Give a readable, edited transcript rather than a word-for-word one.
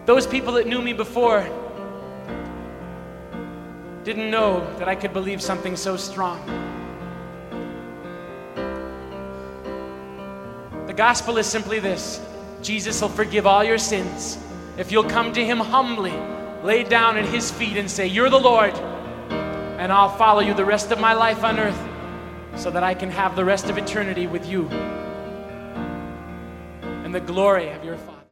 those people that knew me before didn't know that I could believe something so strong. The gospel is simply this: Jesus will forgive all your sins if you'll come to him humbly, lay down at his feet and say, "You're the Lord, and I'll follow you the rest of my life on earth so that I can have the rest of eternity with you in the glory of your Father."